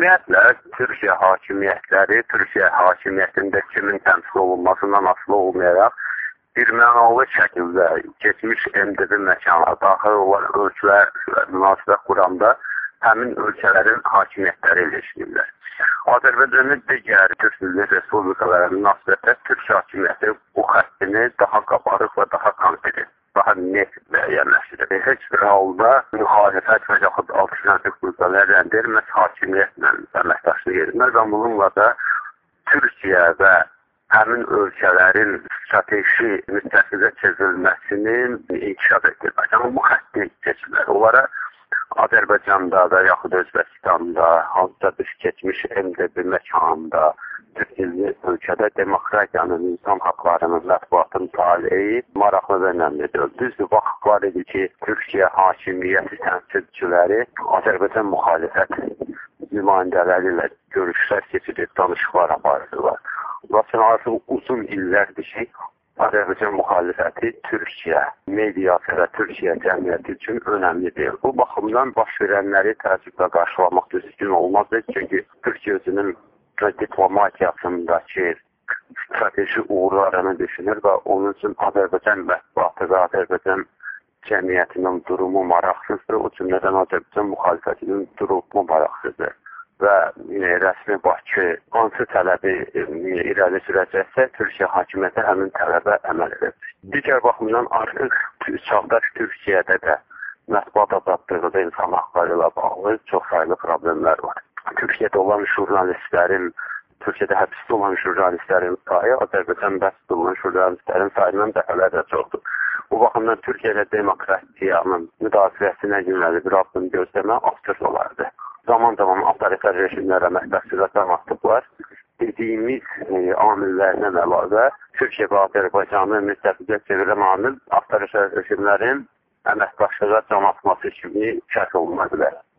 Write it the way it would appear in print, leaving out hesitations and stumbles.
Ümumiyyətlə, Türkiyə hakimiyyətləri, Türkiyə hakimiyyətində kimin təmsil olunmasından asılı olmayaraq birmənalı şəkildə keçmiş MDB məkanına daxil olan ölkələr münasibət quranda həmin ölkələrin hakimiyyətləri ilə işləyirlər. Azərbaycanın digər Türk Respublikalara münasibətdə Türk hakimiyyəti bu xəttini daha qabarıq və daha konkret, daha net müəyyənləşdirir. Heç bir halda müxalifət və yaxud alternativ qüvvələr məhz hakimiyyətlə əməkdaşlıq edilməz. Bununla da Türkiyə və həmin ölkələrin strateji müttəfiqə çevrilməsinin inkişaf etdirmək. Amma bu xətti seçimlər. Onlara Azərbaycanda da, yaxud Özbəkistanda, hansısa bir keçmiş MDB məkanında, Türkiyə ölkədə demokratiyanın, insan haqlarının, mətbuatın taleyi maraqlı və önəmlidir. Düzdür, vaxt var idi ki, Türkiyə hakimiyyəti təmsilçiləri Azərbaycan müxalifət nümayəndələri ilə görüşlər keçirib, danışıqlar aparırdılar. Lakin artıq uzun illərdir ki, Azərbaycan müxalifəti Türkiyə mediası və Türkiyə cəmiyyəti üçün önəmlidir. Bu baxımdan baş verənləri təəssüflə qarşılamaq düzgün olmazdır. Çünki Türkiyə özünün diplomatiyasındakı strateji uğurlarını düşünür və onun üçün Azərbaycan mətbuatı və Azərbaycan cəmiyyətinin durumu maraqsızdır. O cümlədən Azərbaycan müxalifətinin durumu maraqsızdır. Və rəsmi Bakı hansı tələbi irəli sürəcəksə, Türkiyə hakimiyyəti həmin tələbə əməl edir. Digər baxımdan artıq çağdaş Türkiyədə də mətbuat azadlığı və insan haqları ilə bağlı çox sayılı problemlər var. Türkiyədə olan jurnalistlərin, Türkiyədə həbsdə olan jurnalistlərin sayı Azərbaycan həbsdə olan jurnalistlərin sayından dəfələrlə çoxdur. Bu baxımdan Türkiyədə demokratiyanın müdafiəsinə yönəlik bir addım gözləmə absurd olardı. Zaman-zaman avtoritar rejimlərə məhdəslərə atdıqlar. Dediyimiz amillərdən əlavə Türkiyə və Azərbaycanı müttəfiqə çevirən amil avtoritar rejimlərin əməkdaşlığa can atması kimi şərh oluna bilər.